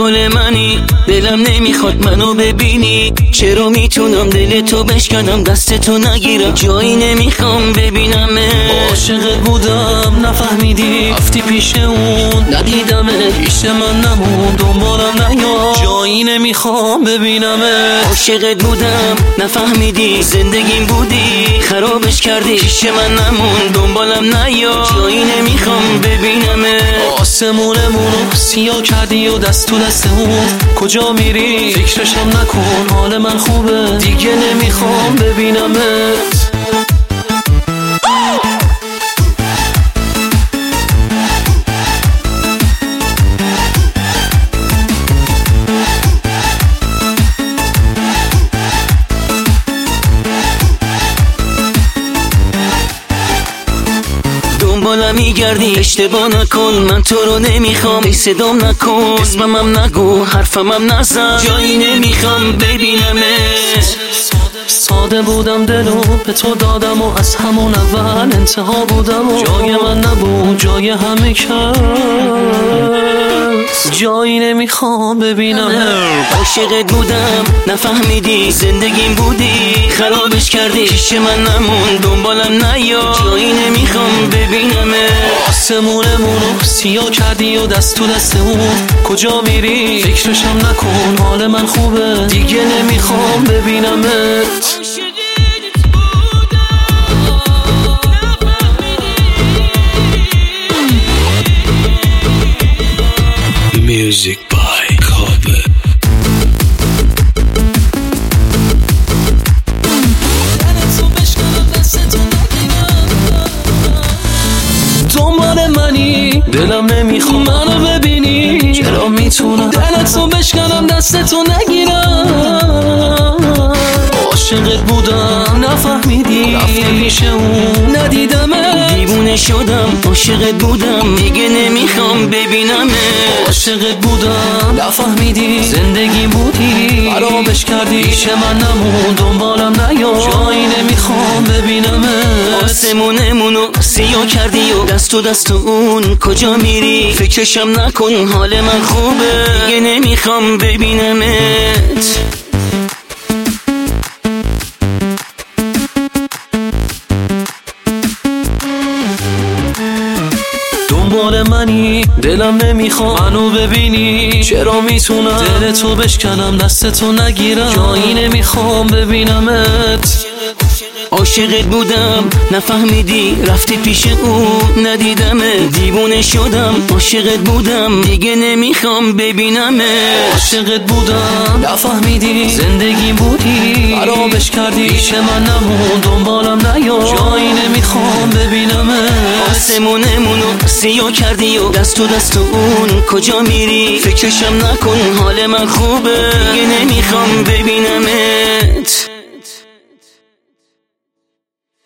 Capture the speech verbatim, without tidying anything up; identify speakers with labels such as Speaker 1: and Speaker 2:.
Speaker 1: دنبال منی، دلم نمیخواد منو ببینی. چرا میتونم دل تو بشکنم دست تو نگیرم، جایی نمیخوام ببینمه.
Speaker 2: عاشقت بودم نفهمیدی، رفتی پیش اون ندیدمه، پیش من نمون دنبالم نیا، جایی نمیخوام ببینمه.
Speaker 1: عاشقت بودم نفهمیدی، زندگیم بودی خرابش کردی، پیش من نمون دنبالم نیا، جایی نمیخوام ببینمه.
Speaker 2: آسمونمونو سیاه کردی و دست تو دست اون، کجا میری فکرشم نکن، حال من خوبه دیگه نمیخوام ببینمت.
Speaker 1: دنبالم میگردی، اشتباه نکن، من تو رو نمیخوام، ای صدام نکن، اسممم نگو، حرفمم نزن، جایی نمیخوام ببینمت.
Speaker 2: ساده بودم دلو به تو دادم و از همون اول انتها بودم و جای من نبود جای همه کس، جایی نمیخوام ببینم.
Speaker 1: عاشقت بودم نفهمیدی، زندگیم بودی خرابش کردی، پیش من نمون دنبالم نیا، جایی نمیخوام ببینمه.
Speaker 2: آسمونمونو سیاه کردی و دست تو دست اون، کجا میری فکرشم نکن، حال من خوبه دیگه نمیخوام ببینمت.
Speaker 3: Music by Kobe.
Speaker 2: دنبال منی دلم نمیخوام منو ببینی، چرا میتونم دلتو بشکنم دستتو نگیرم. عاشقت بودم نفهمیدی، رفتی پیش اون ندیدمه،
Speaker 1: دیوونه شدم. عاشقت بودم دیگه نمیخوام ببینمه.
Speaker 2: عاشقت بودم نفهمیدی، زندگی بودی خرابش کردی، پیش من نمون دنبالم نیا، جایی نمیخوام ببینمه.
Speaker 1: آسمونمونو سیاه کردی و دست و دست اون، کجا میری فکرشم نکن، حال من خوبه دیگه نمیخوام ببینمت.
Speaker 2: دنبال منی دلم نمیخوام منو ببینی، چرا میتونم دلتو بشکنم دستتو نگیرم، جایی نمیخوام ببینمت.
Speaker 1: عاشقت بودم نفهمیدی، رفتی پیش اون ندیدمه، دیوونه شدم. عاشقت بودم دیگه نمیخوام ببینمه.
Speaker 2: عاشقت بودم نفهمیدی، زندگی بودی خرابش کردی، پیش من نمون دنبالم نیا، جایی نمیخوام ببینمه.
Speaker 1: آسمونمونو سیاه کردی و دست و دست اون، کجا میری فکرشم نکن، حال من خوبه دیگه نمیخوام ببینمت.